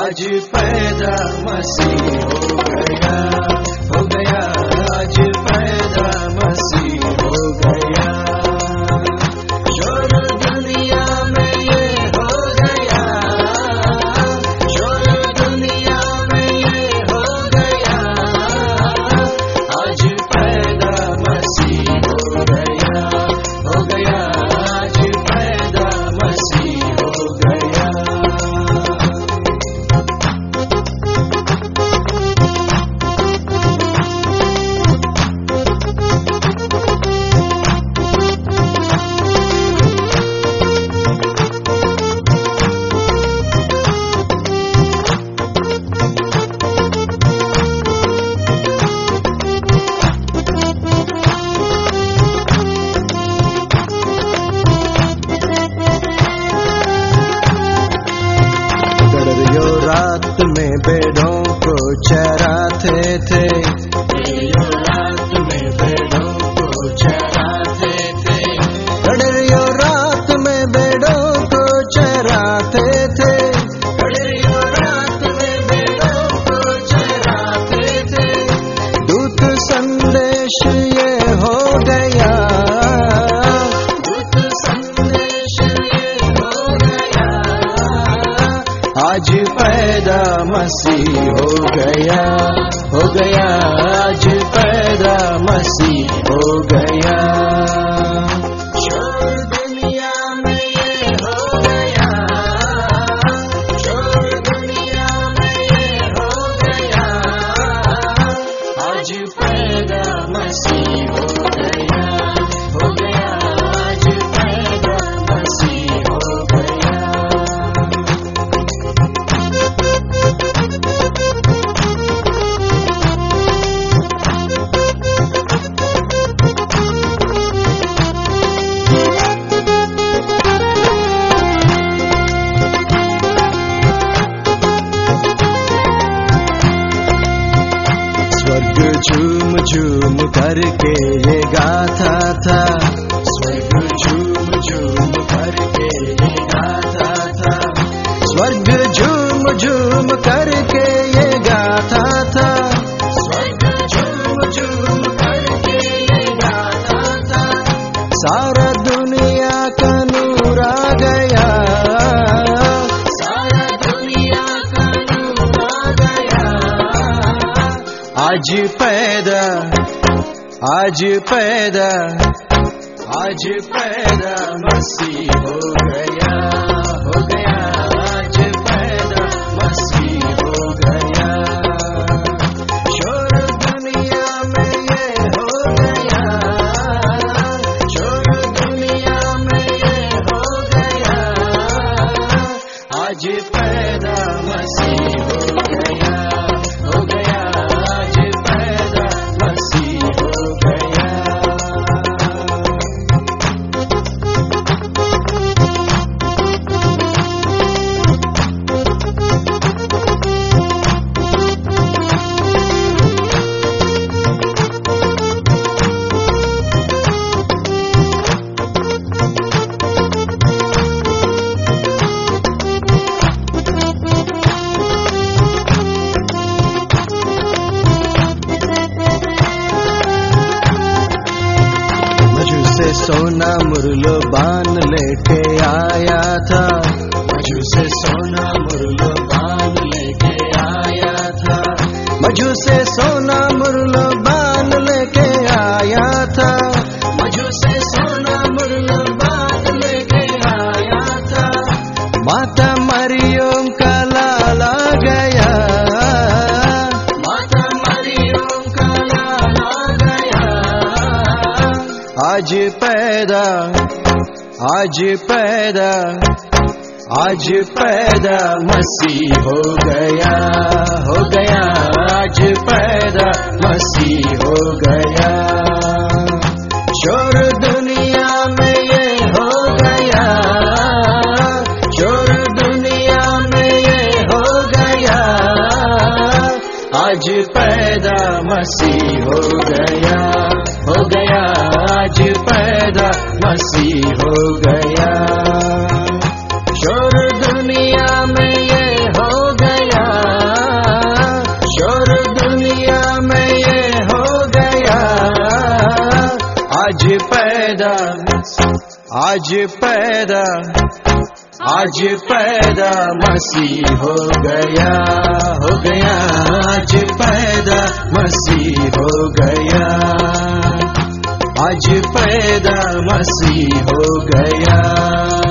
आज पैदा मसीह हो गया, आज पैदा मसीह हो गया। शोर दुनिया में ये हो गया, शोर दुनिया में ये हो गया, आज पैदा मसीह हो गया, आज पैदा मसीह हो गया। रात में भेड़ों को चराते थे, रात में भेड़ों को चराते थे, रात में भेड़ों को चराते थे, रात में भेड़ों को चराते थे। दूत संदेश ये हो गया, दूत संदेश ये हो गया, आज पैदा मसीह हो गया, आज पैदा मसीह हो गया। शोर दुनिया में ये हो गया, शोर दुनिया में ये हो गया, आज पैदा मसीह हो गया, आज पैदा मसीह हो गया। स्वर्ग झूम झूम करके ये गाता था, स्वर्ग झूम झूम करके ये गाता था, स्वर्ग झूम झूम करके ये गाता था, स्वर्ग झूम झूम करके ये गाता था। सारा दुनिया का नूर आ गया, सारा दुनिया का नूर आ गया, आज पैदा, आज पैदा, आज पैदा मसीह हो गया, आज पैदा मसीह हो गया। शोर दुनिया में ये हो गया, शोर दुनिया में ये हो गया, आज पैदा मसीह हो गया, आज पैदा मसीह हो गया। से सोना मुरलो बान लेके आया था, मजू से सोना मुरलो बान लेके आया था, मजू से सोना मुरलो बान लेके आया था, मजू से सोना मुरलो बान लेके आया था। माता मरियम का लाला गया, माता मरियम का लाला गया, आज पैदा, आज पैदा, आज पैदा मसीह हो गया, आज पैदा मसीह हो गया। शोर दुनिया में ये हो गया, शोर दुनिया में ये हो गया, आज पैदा मसीह हो गया, आज पैदा मसीह हो गया। शोर दुनिया में ये हो गया, आज पैदा मसीह हो गया, आज पैदा मसीह हो गया, आज पैदा मसीह हो गया।